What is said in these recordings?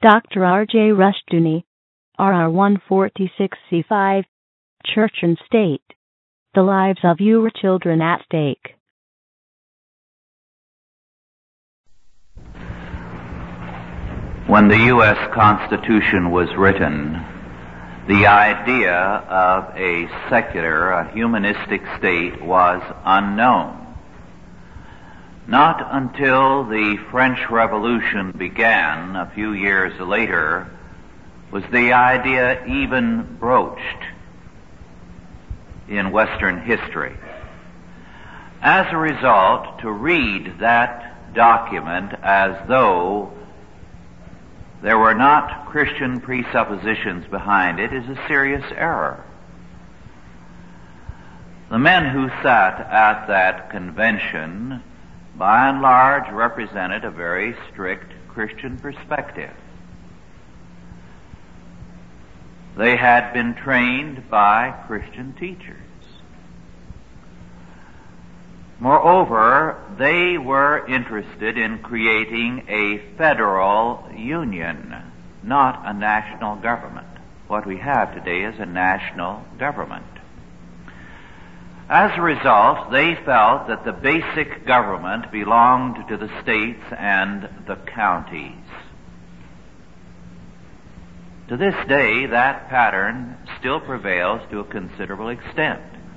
Dr. R.J. Rushdoony, RR 146C5, Church and State. The lives of your children at stake. When the U.S. Constitution was written, the idea of a secular, a humanistic state was unknown. Not until the French Revolution began a few years later was the idea even broached in Western history. As a result, to read that document as though there were not Christian presuppositions behind it is a serious error. The men who sat at that convention, by and large, represented a very strict Christian perspective. They had been trained by Christian teachers. Moreover, they were interested in creating a federal union, not a national government. What we have today is a national government. As a result, they felt that the basic government belonged to the states and the counties. To this day, that pattern still prevails to a considerable extent.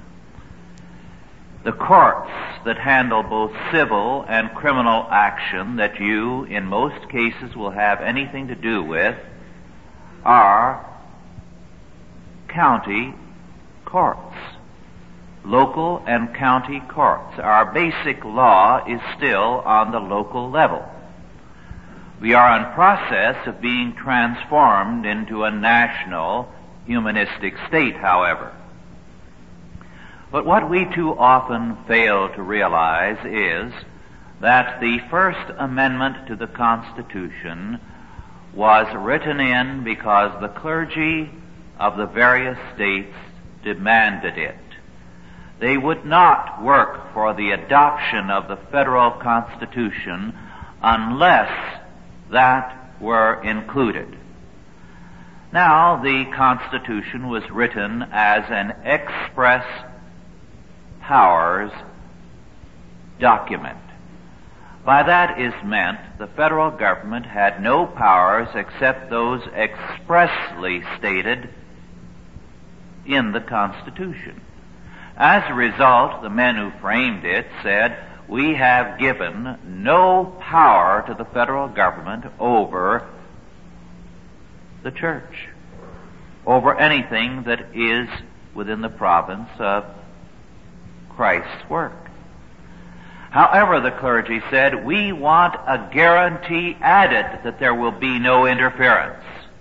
The courts that handle both civil and criminal action that you, in most cases, will have anything to do with are county courts. Local and county courts. Our basic law is still on the local level. We are in process of being transformed into a national humanistic state, however. But what we too often fail to realize is that the First Amendment to the Constitution was written in because the clergy of the various states demanded it. They would not work for the adoption of the federal Constitution unless that were included. Now, the Constitution was written as an express powers document. By that is meant the federal government had no powers except those expressly stated in the Constitution. As a result, the men who framed it said, we have given no power to the federal government over the church, over anything that is within the province of Christ's work. However, the clergy said, we want a guarantee added that there will be no interference.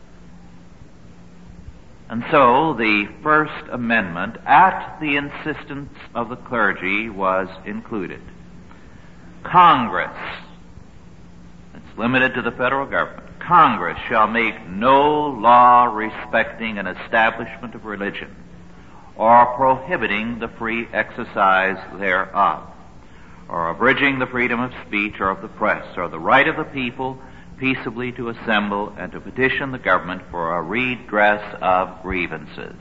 And so the First Amendment, at the insistence of the clergy, was included. Congress, it's limited to the federal government, Congress shall make no law respecting an establishment of religion or prohibiting the free exercise thereof, or abridging the freedom of speech or of the press, or the right of the people peaceably to assemble and to petition the government for a redress of grievances.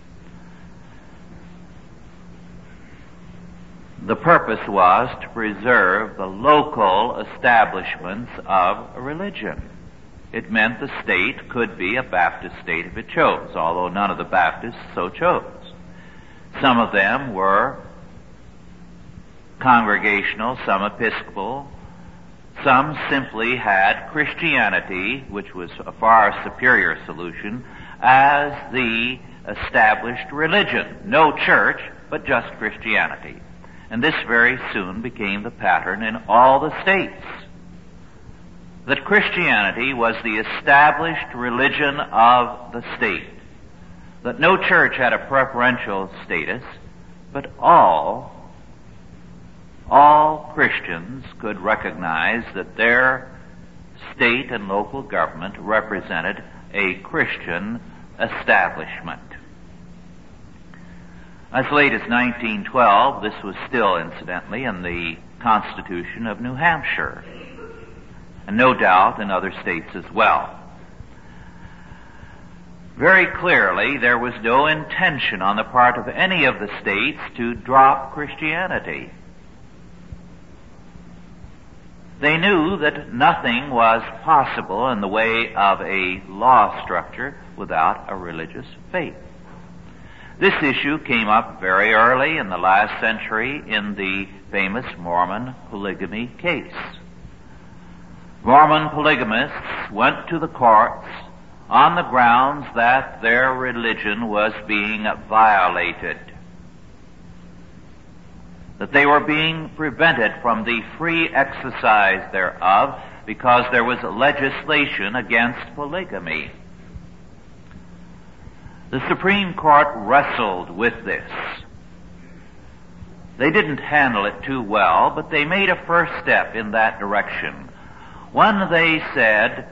The purpose was to preserve the local establishments of religion. It meant the state could be a Baptist state if it chose, although none of the Baptists so chose. Some of them were congregational, some Episcopal, some simply had Christianity, which was a far superior solution, as the established religion. No church, but just Christianity. And this very soon became the pattern in all the states. That Christianity was the established religion of the state. That no church had a preferential status, but all Christians could recognize that their state and local government represented a Christian establishment. As late as 1912, this was still, incidentally, in the Constitution of New Hampshire, and no doubt in other states as well. very clearly there was no intention on the part of any of the states to drop Christianity. They knew that nothing was possible in the way of a law structure without a religious faith. This issue came up very early in the last century in the famous Mormon polygamy case. Mormon polygamists went to the courts on the grounds that their religion was being violated, that they were being prevented from the free exercise thereof because there was legislation against polygamy. The Supreme Court wrestled with this. They didn't handle it too well, but they made a first step in that direction when they said,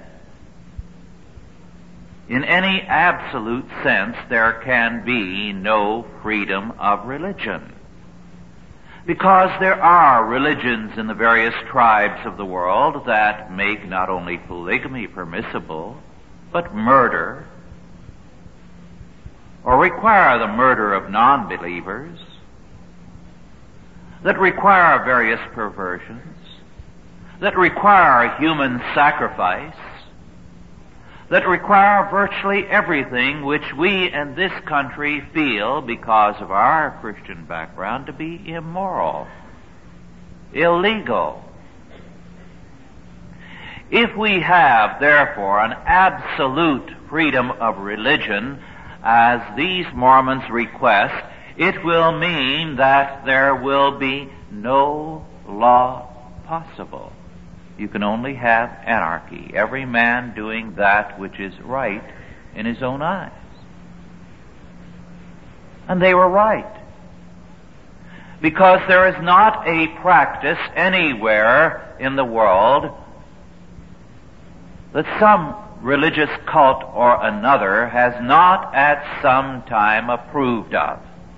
in any absolute sense, there can be no freedom of religion. Because there are religions in the various tribes of the world that make not only polygamy permissible, but murder, or require the murder of non-believers, that require various perversions, that require human sacrifice, that require virtually everything which we in this country feel, because of our Christian background, to be immoral, illegal. If we have, therefore, an absolute freedom of religion, as these Mormons request, it will mean that there will be no law possible. You can only have anarchy, every man doing that which is right in his own eyes. And they were right. Because there is not a practice anywhere in the world that some religious cult or another has not at some time approved of.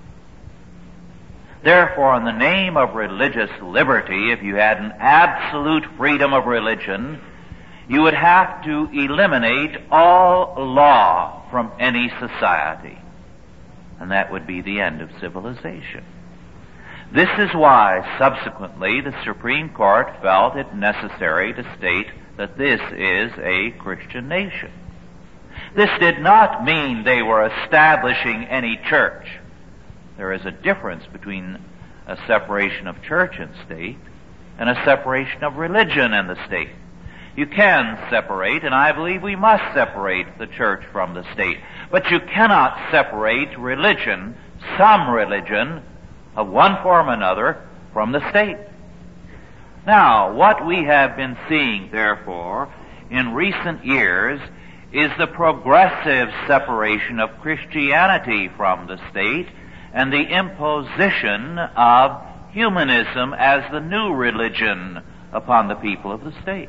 Therefore, in the name of religious liberty, if you had an absolute freedom of religion, you would have to eliminate all law from any society. And that would be the end of civilization. This is why, subsequently, the Supreme Court felt it necessary to state that this is a Christian nation. This did not mean they were establishing any church. There is a difference between a separation of church and state and a separation of religion and the state. You can separate, and I believe we must separate the church from the state. But you cannot separate religion, some religion, of one form or another, from the state. Now, what we have been seeing, therefore, in recent years is the progressive separation of Christianity from the state and the imposition of humanism as the new religion upon the people of the state.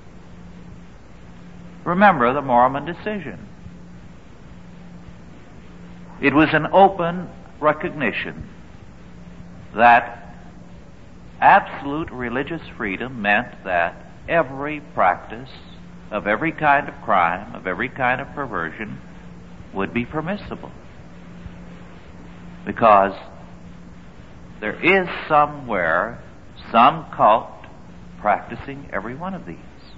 Remember the Mormon decision. It was an open recognition that absolute religious freedom meant that every practice of every kind of crime, of every kind of perversion, would be permissible. Because there is somewhere some cult practicing every one of these.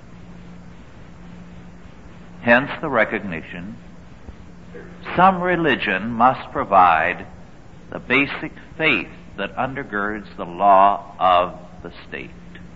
Hence the recognition, some religion must provide the basic faith that undergirds the law of the state.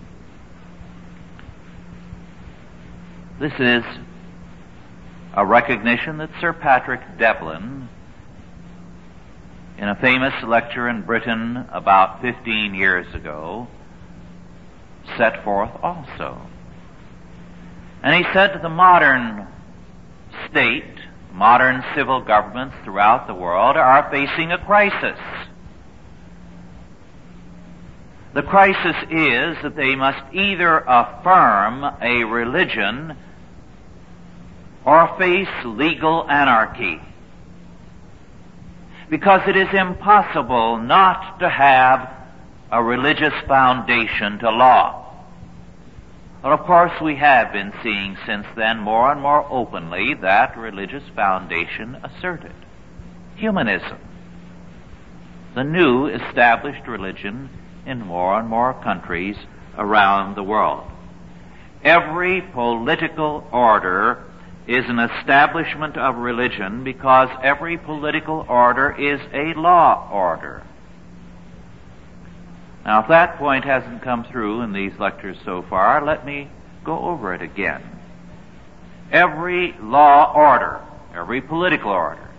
This is a recognition that Sir Patrick Devlin, in a famous lecture in Britain about 15 years ago, set forth also. And he said that the modern state, modern civil governments throughout the world are facing a crisis. The crisis is that they must either affirm a religion or face legal anarchy. Because it is impossible not to have a religious foundation to law. Well, of course, we have been seeing since then more and more openly that religious foundation asserted. Humanism, the new established religion in more and more countries around the world. Every political order is an establishment of religion because every political order is a law order. Now, if that point hasn't come through in these lectures so far, let me go over it again. Every law order, every political order,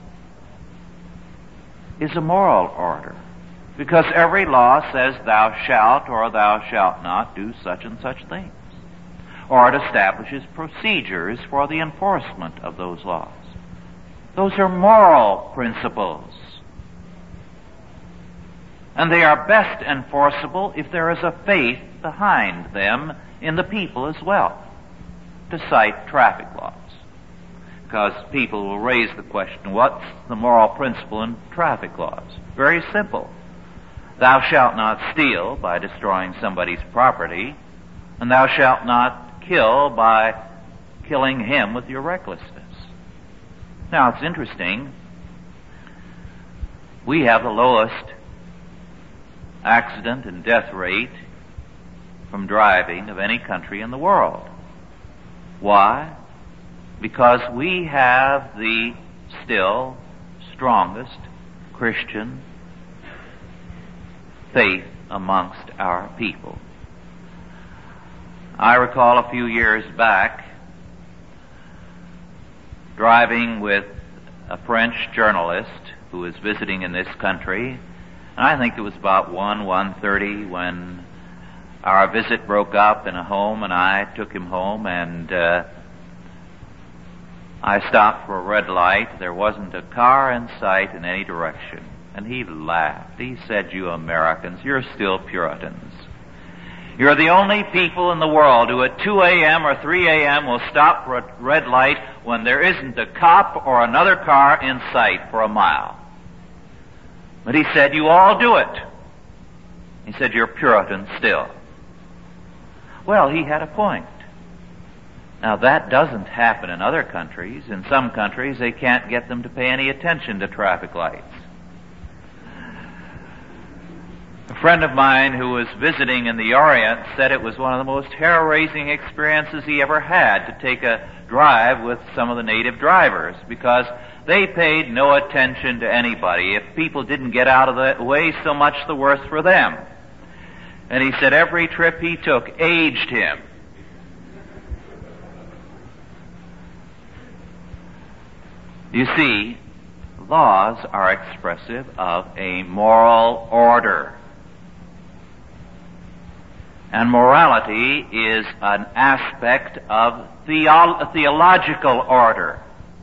is a moral order, because every law says thou shalt or thou shalt not do such and such things, or it establishes procedures for the enforcement of those laws. Those are moral principles, and they are best enforceable if there is a faith behind them in the people as well. To cite traffic laws, because people will raise the question, what's the moral principle in traffic laws? Very simple. Thou shalt not steal by destroying somebody's property, and thou shalt not kill by killing him with your recklessness. Now, it's interesting. We have the lowest accident and death rate from driving of any country in the world. Why? Because we have the still strongest Christian faith amongst our people. I recall a few years back driving with a French journalist who was visiting in this country, and I think it was about 1:30 when our visit broke up in a home, and I took him home, and I stopped for a red light. There wasn't a car in sight in any direction. And he laughed. He said, "You Americans, you're still Puritans. You're the only people in the world who at 2 a.m. or 3 a.m. will stop for a red light when there isn't a cop or another car in sight for a mile." But he said, "You all do it." He said, "You're Puritans still." Well, he had a point. Now, that doesn't happen in other countries. In some countries, they can't get them to pay any attention to traffic lights. A friend of mine who was visiting in the Orient said it was one of the most hair-raising experiences he ever had to take a drive with some of the native drivers, because they paid no attention to anybody. If people didn't get out of the way, so much the worse for them. And he said every trip he took aged him. You see, laws are expressive of a moral order. And morality is an aspect of theological order.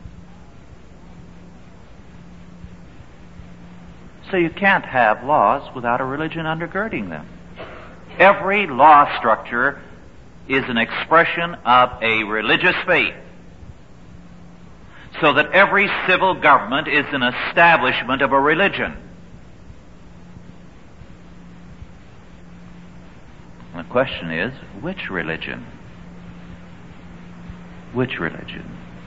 So you can't have laws without a religion undergirding them. Every law structure is an expression of a religious faith, so that every civil government is an establishment of a religion. The question is, which religion? Which religion?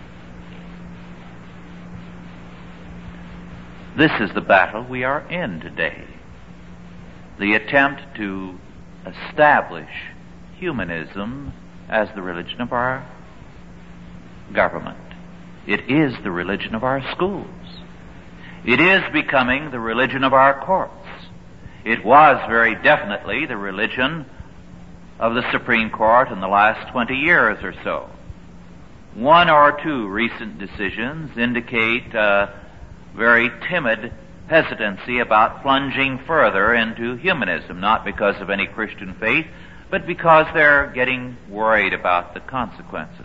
This is the battle we are in today. The attempt to establish humanism as the religion of our government. It is the religion of our schools. It is becoming the religion of our courts. It was very definitely the religion of the Supreme Court in the last 20 years or so. One or two recent decisions indicate very timid hesitancy about plunging further into humanism, not because of any Christian faith, but because they're getting worried about the consequences.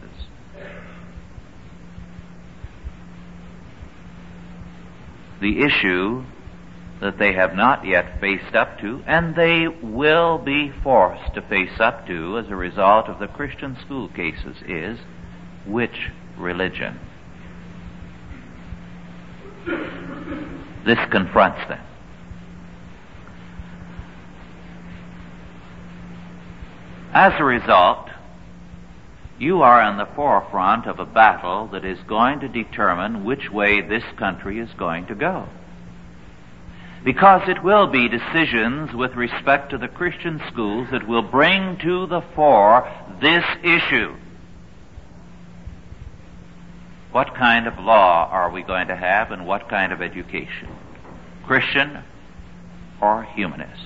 The issue that they have not yet faced up to, and they will be forced to face up to as a result of the Christian school cases, is which religion? This confronts them. As a result, you are in the forefront of a battle that is going to determine which way this country is going to go. Because it will be decisions with respect to the Christian schools that will bring to the fore this issue. What kind of law are we going to have, and what kind of education? Christian or humanist?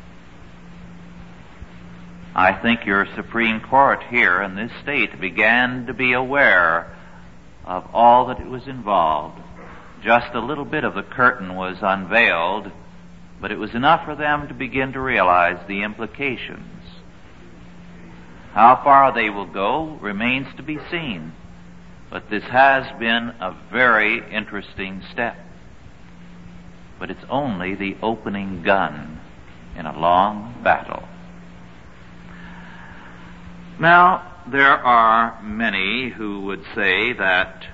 I think your Supreme Court here in this state began to be aware of all that it was involved. Just a little bit of the curtain was unveiled, but it was enough for them to begin to realize the implications. How far they will go remains to be seen, but this has been a very interesting step. But it's only the opening gun in a long battle. Now, there are many who would say that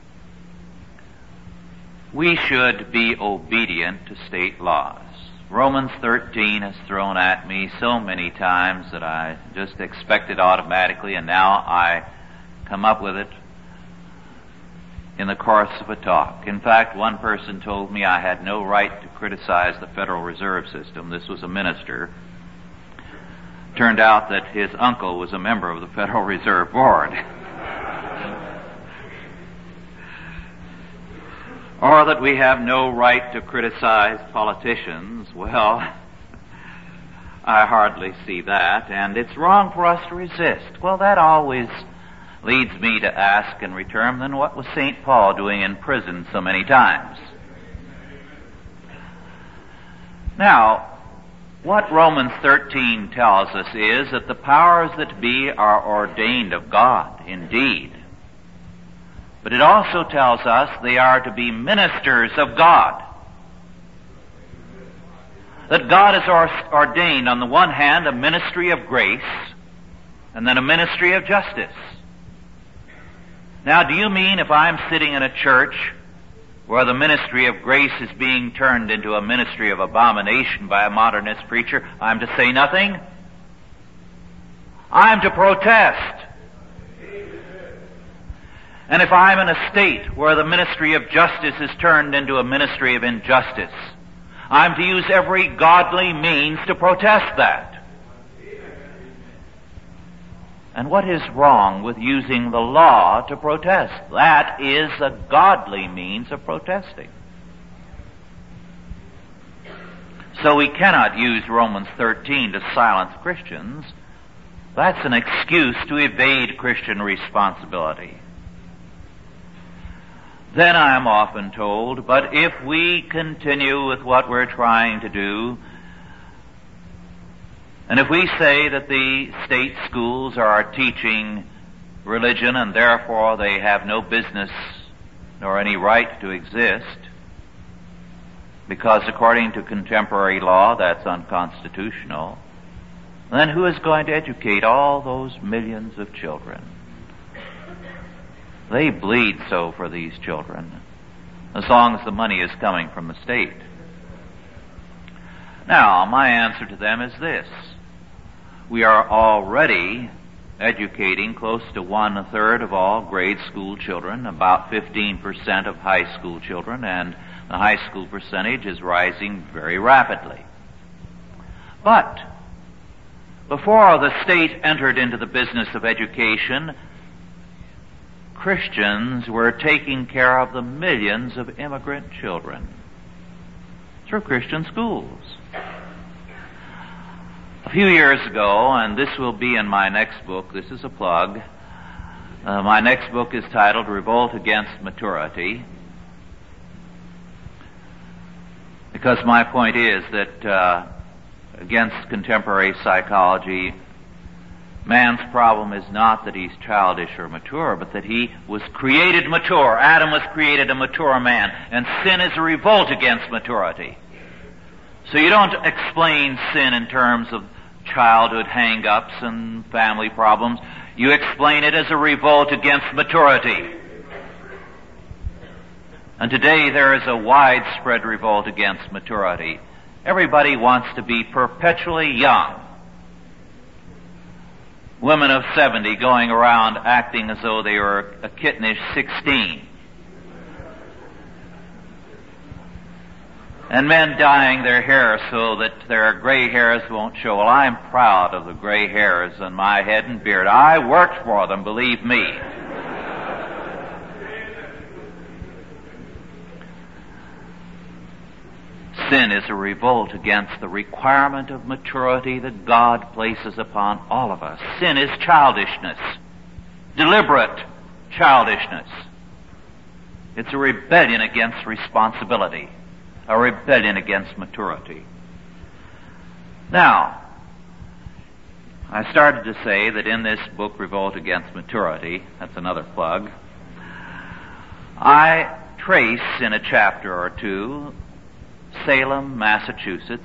we should be obedient to state laws. Romans 13 has thrown at me so many times that I just expect it automatically, and now I come up with it in the course of a talk. In fact, one person told me I had no right to criticize the Federal Reserve System. This was a minister. Turned out that his uncle was a member of the Federal Reserve Board. Or that we have no right to criticize politicians. Well, I hardly see that, and it's wrong for us to resist. Well, that always leads me to ask in return, then what was St. Paul doing in prison so many times? Now, what Romans 13 tells us is that the powers that be are ordained of God, indeed. But it also tells us they are to be ministers of God. That God has ordained, on the one hand, a ministry of grace, and then a ministry of justice. Now, do you mean if I'm sitting in a church where the ministry of grace is being turned into a ministry of abomination by a modernist preacher, I'm to say nothing? I'm to protest. And if I'm in a state where the ministry of justice is turned into a ministry of injustice, I'm to use every godly means to protest that. And what is wrong with using the law to protest? That is a godly means of protesting. So we cannot use Romans 13 to silence Christians. That's an excuse to evade Christian responsibility. Then I am often told, but if we continue with what we're trying to do, and if we say that the state schools are teaching religion and therefore they have no business nor any right to exist, because according to contemporary law that's unconstitutional, then who is going to educate all those millions of children? They bleed so for these children, as long as the money is coming from the state. Now, my answer to them is this. We are already educating close to 1/3 of all grade school children, about 15% of high school children, and the high school percentage is rising very rapidly. But before the state entered into the business of education, Christians were taking care of the millions of immigrant children through Christian schools. A few years ago, and this will be in my next book, this is a plug, my next book is titled Revolt Against Maturity, because my point is that against contemporary psychology, man's problem is not that he's childish or mature, but that he was created mature. Adam was created a mature man, and sin is a revolt against maturity. So you don't explain sin in terms of childhood hang-ups and family problems. You explain it as a revolt against maturity. And today there is a widespread revolt against maturity. Everybody wants to be perpetually young. women of 70 going around acting as though they were a kittenish 16. And men dyeing their hair so that their gray hairs won't show. Well, I'm proud of the gray hairs on my head and beard. I worked for them, believe me. Sin is a revolt against the requirement of maturity that God places upon all of us. Sin is childishness, deliberate childishness. It's a rebellion against responsibility, a rebellion against maturity. Now, I started to say that in this book, Revolt Against Maturity, that's another plug, I trace in a chapter or two Salem, Massachusetts,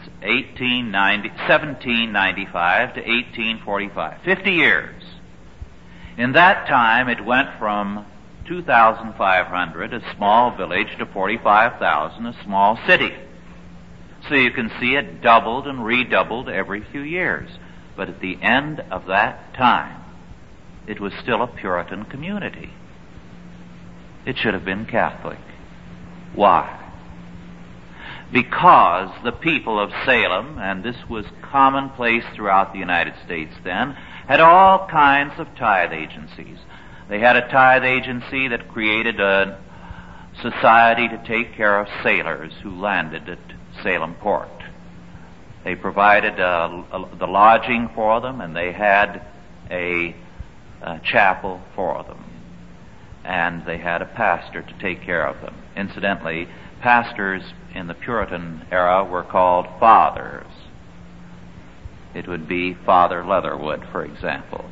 1795 to 1845, 50 years. In that time, it went from 2,500, a small village, to 45,000, a small city. So you can see it doubled and redoubled every few years. But at the end of that time, it was still a Puritan community. It should have been Catholic. Why? Because the people of Salem, and this was commonplace throughout the United States then, had all kinds of tithe agencies. They had a tithe agency that created a society to take care of sailors who landed at Salem Port. They provided the lodging for them, and they had a chapel for them. And they had a pastor to take care of them. Incidentally, pastors in the Puritan era were called fathers. It would be Father Leatherwood, for example.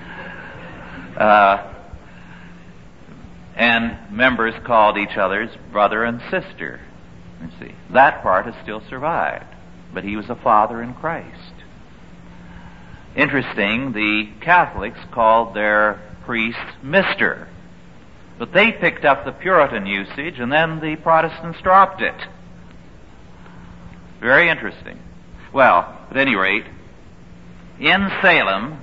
And members called each other's brother and sister. You see, that part has still survived, but he was a father in Christ. Interesting, the Catholics called their priest Mr., but they picked up the Puritan usage, and then the Protestants dropped it. Very interesting. Well, at any rate, in Salem,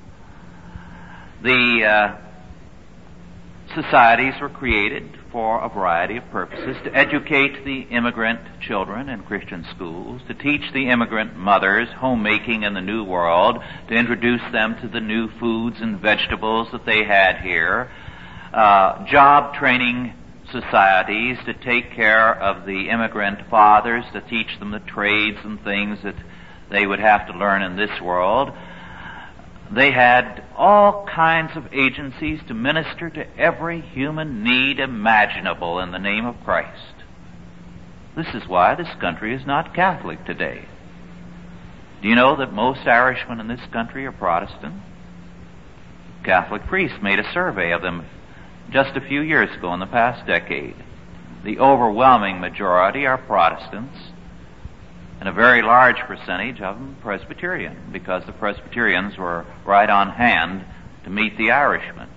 the societies were created for a variety of purposes: to educate the immigrant children in Christian schools, to teach the immigrant mothers homemaking in the New World, to introduce them to the new foods and vegetables that they had here, job training societies to take care of the immigrant fathers, to teach them the trades and things that they would have to learn in this world. They had all kinds of agencies to minister to every human need imaginable in the name of Christ. This is why this country is not Catholic today. Do you know that most Irishmen in this country are Protestant? Catholic priests made a survey of them just a few years ago, in the past decade. The overwhelming majority are Protestants, and a very large percentage of them Presbyterian, because the Presbyterians were right on hand to meet the Irishmen.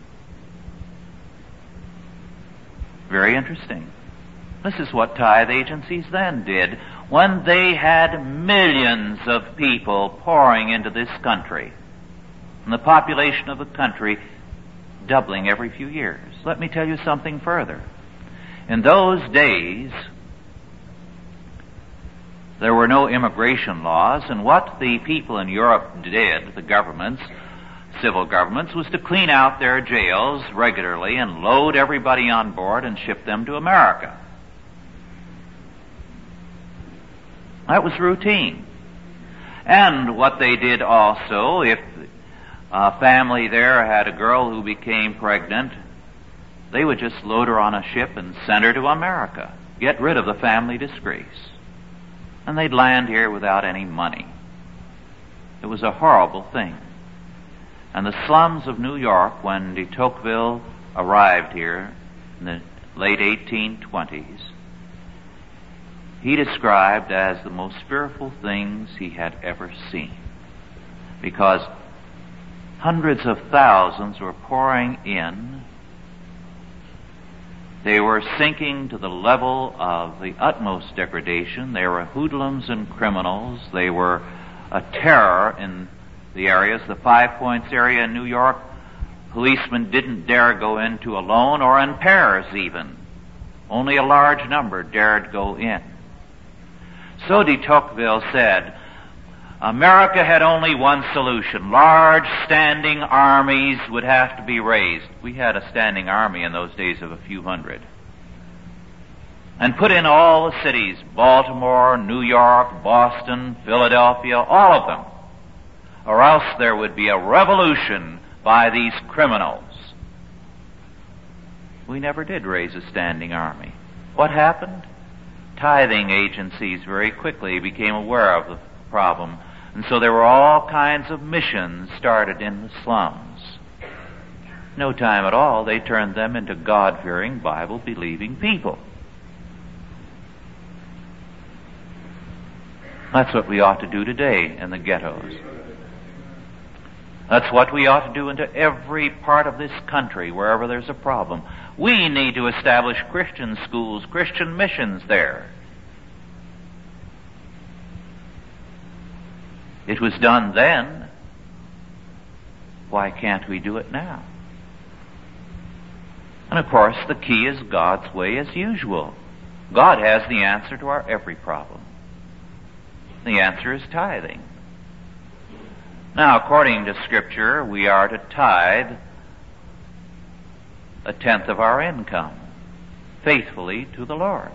Very interesting. This is what tithe agencies then did when they had millions of people pouring into this country, and the population of the country doubling every few years. Let me tell you something further. In those days, there were no immigration laws, and what the people in Europe did, the governments, civil governments, was to clean out their jails regularly and load everybody on board and ship them to America. That was routine. And what they did also, if a family there had a girl who became pregnant, they would just load her on a ship and send her to America, get rid of the family disgrace. And they'd land here without any money. It was a horrible thing. And the slums of New York, when de Tocqueville arrived here in the late 1820s, he described as the most fearful things he had ever seen, because hundreds of thousands were pouring in. They were sinking to the level of the utmost degradation. They were hoodlums and criminals. They were a terror in the areas, the Five Points area in New York, policemen didn't dare go into alone or in pairs even. Only a large number dared go in. So de Tocqueville said, America had only one solution. Large standing armies would have to be raised. We had a standing army in those days of a few hundred. And put in all the cities, Baltimore, New York, Boston, Philadelphia, all of them. Or else there would be a revolution by these criminals. We never did raise a standing army. What happened? Tithing agencies very quickly became aware of the problem. And so there were all kinds of missions started in the slums. No time at all, they turned them into God-fearing, Bible-believing people. That's what we ought to do today in the ghettos. That's what we ought to do into every part of this country, wherever there's a problem. We need to establish Christian schools, Christian missions there. It was done then. Why can't we do it now? And of course, the key is God's way as usual. God has the answer to our every problem. The answer is tithing. Now, according to Scripture, we are to tithe 1/10 of our income faithfully to the Lord.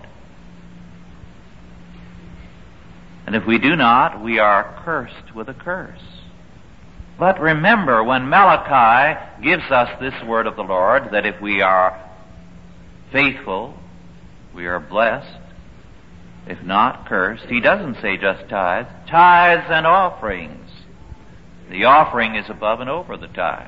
And if we do not, we are cursed with a curse. But remember, when Malachi gives us this word of the Lord, that if we are faithful, we are blessed. If not, cursed. He doesn't say just tithes. Tithes and offerings. The offering is above and over the tithe.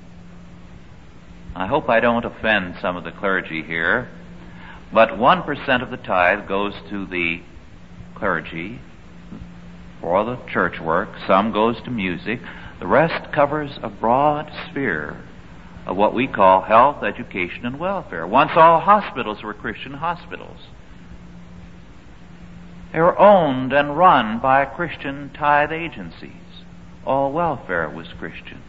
I hope I don't offend some of the clergy here, but 1% of the tithe goes to the clergy for the church work. Some goes to music. The rest covers a broad sphere of what we call health, education, and welfare. Once all hospitals were Christian hospitals. They were owned and run by Christian tithe agencies. All welfare was Christian.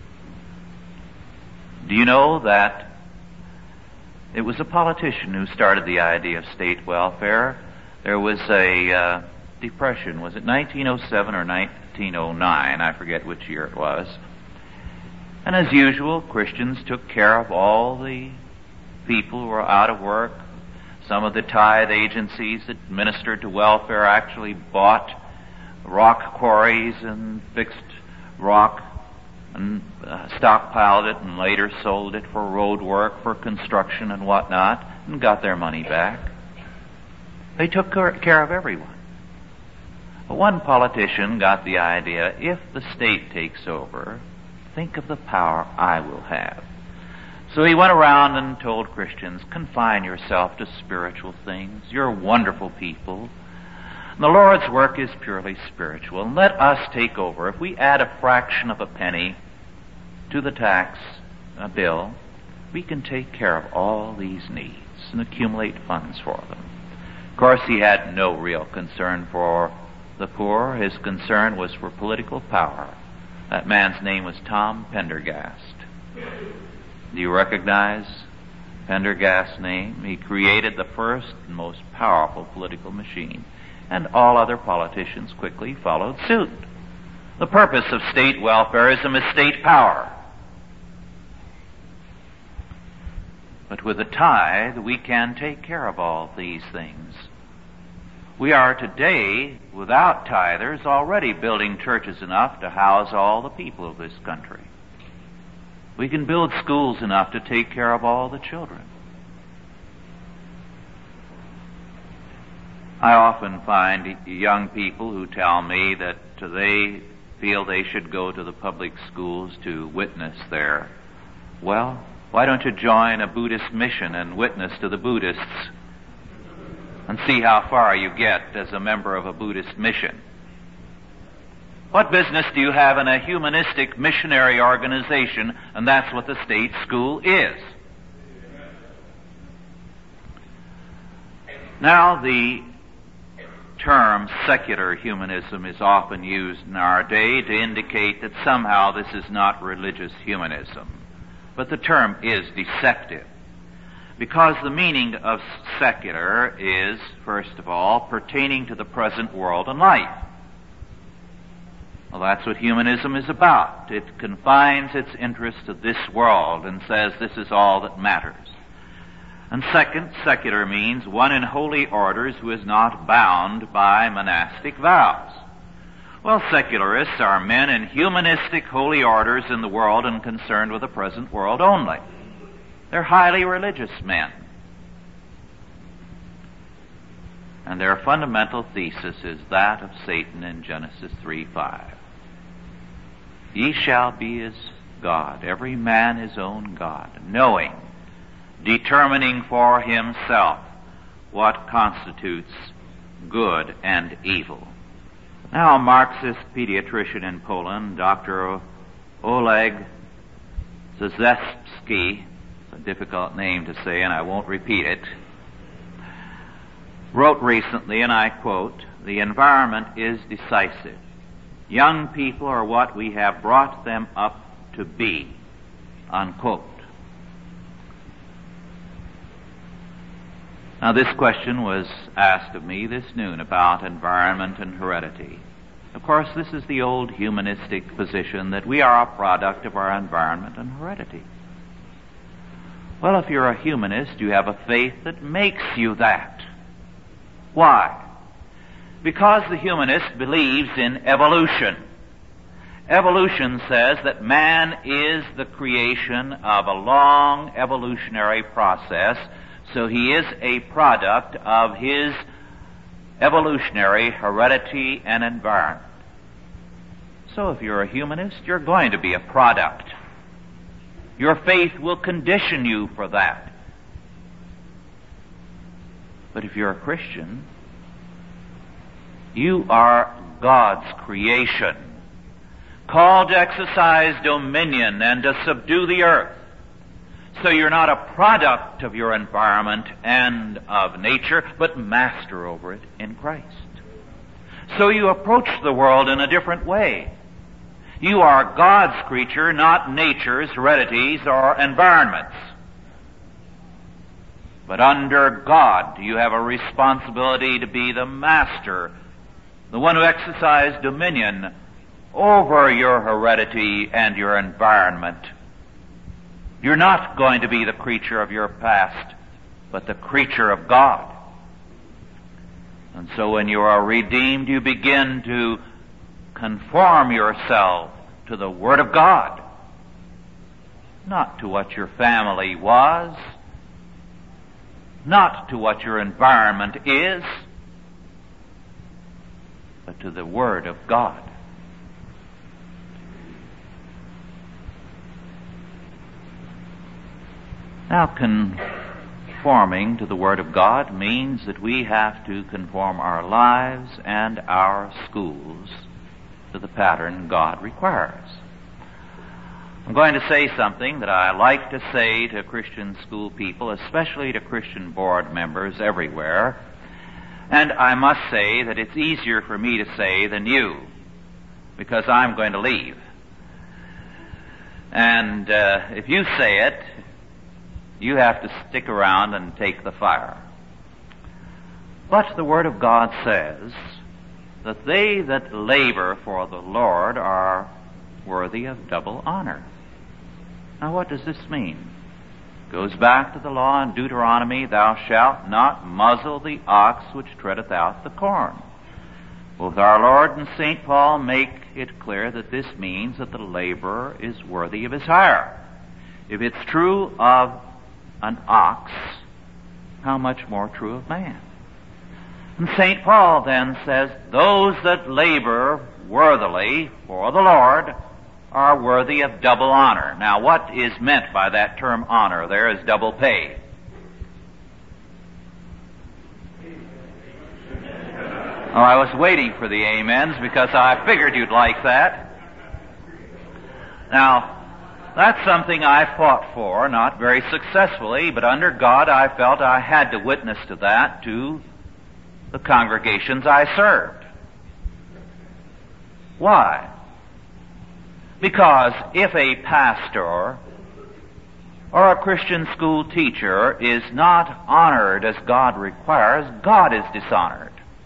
Do you know that it was a politician who started the idea of state welfare? There was a depression. Was it 1907 or 1909? I forget which year it was. And as usual, Christians took care of all the people who were out of work. Some of the tithe agencies that ministered to welfare actually bought rock quarries and fixed rock and stockpiled it and later sold it for road work, for construction and whatnot, and got their money back. They took care of everyone. But one politician got the idea, if the state takes over, think of the power I will have. So he went around and told Christians, confine yourself to spiritual things. You're wonderful people. The Lord's work is purely spiritual. And let us take over. If we add a fraction of a penny to the tax bill, we can take care of all these needs and accumulate funds for them. Of course, he had no real concern for the poor. His concern was for political power. That man's name was Tom Pendergast. Do you recognize Pendergast's name? He created the first and most powerful political machine, and all other politicians quickly followed suit. The purpose of state welfarism is state power. But with the tithe, we can take care of all these things. We are today, without tithers, already building churches enough to house all the people of this country. We can build schools enough to take care of all the children. I often find young people who tell me that they feel they should go to the public schools to witness there. Well, why don't you join a Buddhist mission and witness to the Buddhists and see how far you get as a member of a Buddhist mission? What business do you have in a humanistic missionary organization? And that's what the state school is. Now, the term secular humanism is often used in our day to indicate that somehow this is not religious humanism. But the term is deceptive, because the meaning of secular is, first of all, pertaining to the present world and life. Well, that's what humanism is about. It confines its interest to this world and says this is all that matters. And second, secular means one in holy orders who is not bound by monastic vows. Well, secularists are men in humanistic holy orders in the world and concerned with the present world only. They're highly religious men. And their fundamental thesis is that of Satan in Genesis 3:5. Ye shall be as God, every man his own God, knowing, determining for himself what constitutes good and evil. Now, a Marxist pediatrician in Poland, Dr. Oleg Zaszewski, it's a difficult name to say and I won't repeat it, wrote recently, and I quote, "The environment is decisive. Young people are what we have brought them up to be," unquote. Now, this question was asked of me this noon about environment and heredity. Of course, this is the old humanistic position that we are a product of our environment and heredity. Well, if you're a humanist, you have a faith that makes you that. Why? Because the humanist believes in evolution. Evolution says that man is the creation of a long evolutionary process, so he is a product of his evolutionary heredity and environment. So if you're a humanist, you're going to be a product. Your faith will condition you for that. But if you're a Christian, you are God's creation, called to exercise dominion and to subdue the earth. So you're not a product of your environment and of nature, but master over it in Christ. So you approach the world in a different way. You are God's creature, not nature's heredities or environments. But under God, you have a responsibility to be the master, the one who exercises dominion over your heredity and your environment. You're not going to be the creature of your past, but the creature of God. And so when you are redeemed, you begin to conform yourself to the Word of God, not to what your family was, not to what your environment is, but to the Word of God. Now, conforming to the Word of God means that we have to conform our lives and our schools to the pattern God requires. I'm going to say something that I like to say to Christian school people, especially to Christian board members everywhere, and I must say that it's easier for me to say than you, because I'm going to leave. And if you say it, you have to stick around and take the fire. But the Word of God says that they that labor for the Lord are worthy of double honor. Now, what does this mean? It goes back to the law in Deuteronomy, "Thou shalt not muzzle the ox which treadeth out the corn." Both our Lord and St. Paul make it clear that this means that the laborer is worthy of his hire. If it's true of an ox, how much more true of man? And St. Paul then says, those that labor worthily for the Lord are worthy of double honor. Now, what is meant by that term honor there is double pay. Oh, I was waiting for the amens because I figured you'd like that. Now, that's something I fought for, not very successfully, but under God I felt I had to witness to that to the congregations I served. Why? Because if a pastor or a Christian school teacher is not honored as God requires, God is dishonored.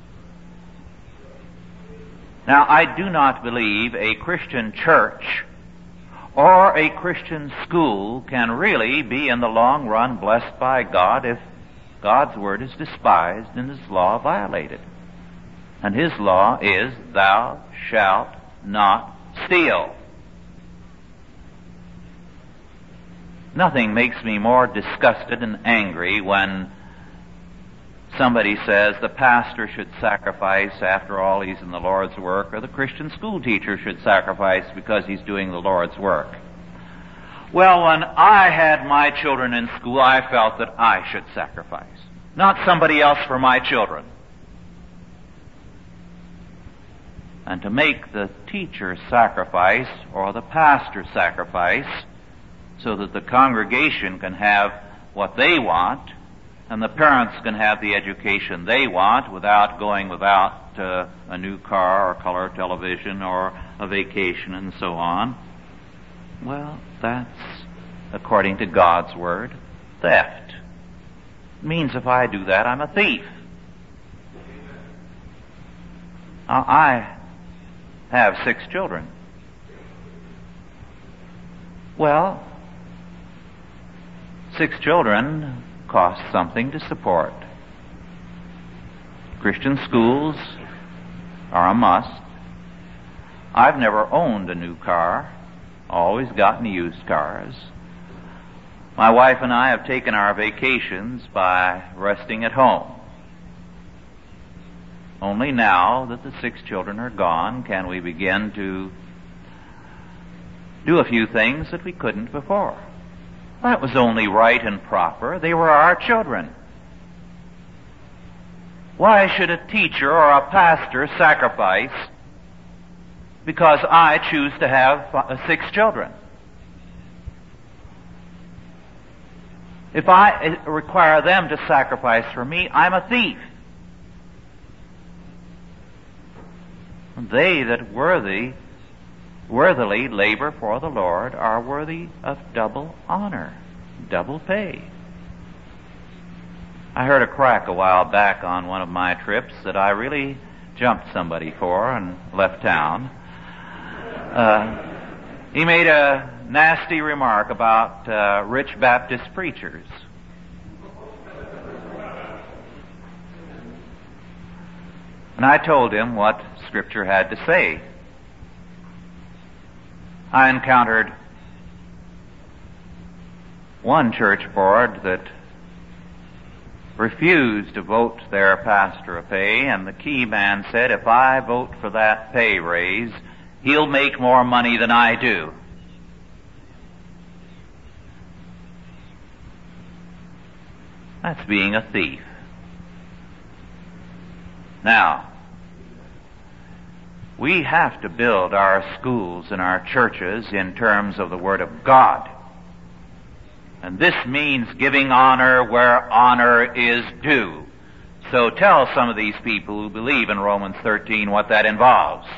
Now, I do not believe a Christian church or a Christian school can really be in the long run blessed by God if God's word is despised and His law violated. And His law is, thou shalt not steal. Nothing makes me more disgusted and angry when somebody says the pastor should sacrifice, after all he's in the Lord's work, or the Christian school teacher should sacrifice because he's doing the Lord's work. Well, when I had my children in school, I felt that I should sacrifice, not somebody else for my children. And to make the teacher sacrifice or the pastor sacrifice so that the congregation can have what they want and the parents can have the education they want without going without a new car or color television or a vacation and so on, well, that's, according to God's word, theft. It means if I do that, I'm a thief. I have 6 children. Well, 6 children cost something to support. Christian schools are a must. I've never owned a new car, always gotten used cars. My wife and I have taken our vacations by resting at home. Only now that the 6 children are gone can we begin to do a few things that we couldn't before. That was only right and proper. They were our children. Why should a teacher or a pastor sacrifice because I choose to have 6 children? If I require them to sacrifice for me, I'm a thief. They that worthily labor for the Lord are worthy of double honor, double pay. I heard a crack a while back on one of my trips that I really jumped somebody for and left town. He made a nasty remark about rich Baptist preachers. And I told him what Scripture had to say. I encountered one church board that refused to vote their pastor a pay, and the key man said, if I vote for that pay raise, he'll make more money than I do. That's being a thief. Now, we have to build our schools and our churches in terms of the Word of God. And this means giving honor where honor is due. So tell some of these people who believe in Romans 13 what that involves.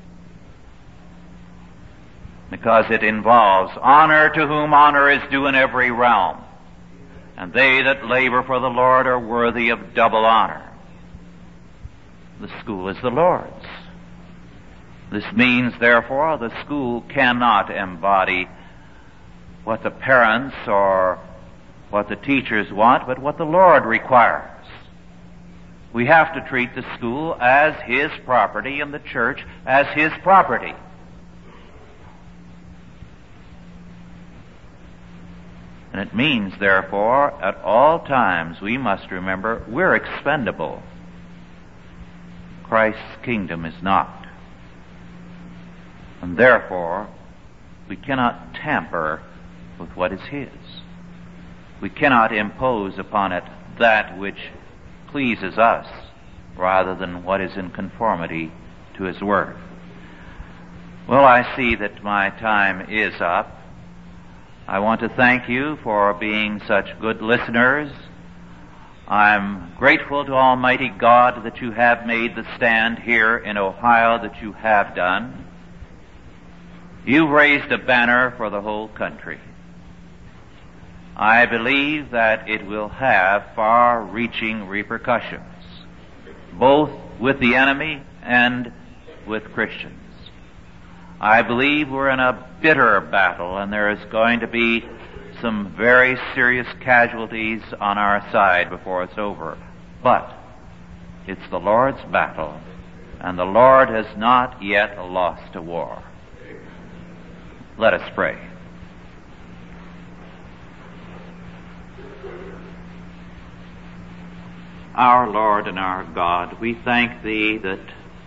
Because it involves honor to whom honor is due in every realm. And they that labor for the Lord are worthy of double honor. The school is the Lord's. This means, therefore, the school cannot embody what the parents or what the teachers want, but what the Lord requires. We have to treat the school as His property and the church as His property. And it means, therefore, at all times we must remember we're expendable. Christ's kingdom is not. And therefore, we cannot tamper with what is His. We cannot impose upon it that which pleases us rather than what is in conformity to His Word. Well, I see that my time is up. I want to thank you for being such good listeners. I'm grateful to Almighty God that you have made the stand here in Ohio that you have done. You've raised a banner for the whole country. I believe that it will have far-reaching repercussions, both with the enemy and with Christians. I believe we're in a bitter battle, and there is going to be some very serious casualties on our side before it's over. But it's the Lord's battle, and the Lord has not yet lost a war. Let us pray. Our Lord and our God, we thank Thee that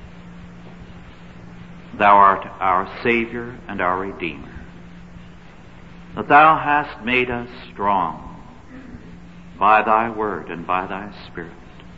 Thou art our Savior and our Redeemer, that Thou hast made us strong by Thy Word and by Thy Spirit,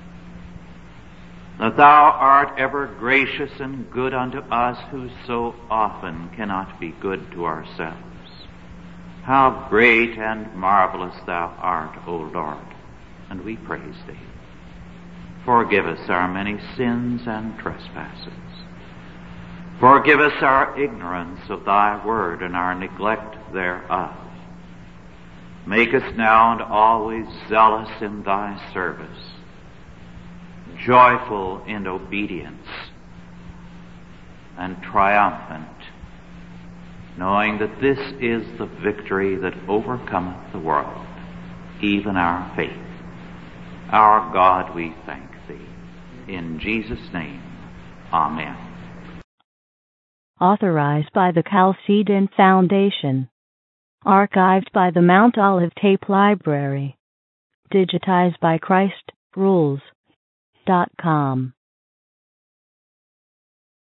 that Thou art ever gracious and good unto us who so often cannot be good to ourselves. How great and marvelous Thou art, O Lord, and we praise Thee. Forgive us our many sins and trespasses. Forgive us our ignorance of Thy Word and our neglect thereof. Make us now and always zealous in Thy service, joyful in obedience, and triumphant, knowing that this is the victory that overcometh the world, even our faith. Our God, we thank Thee. In Jesus' name, Amen. Authorized by the Chalcedon Foundation. Archived by the Mount Olive Tape Library. Digitized by ChristRules.com.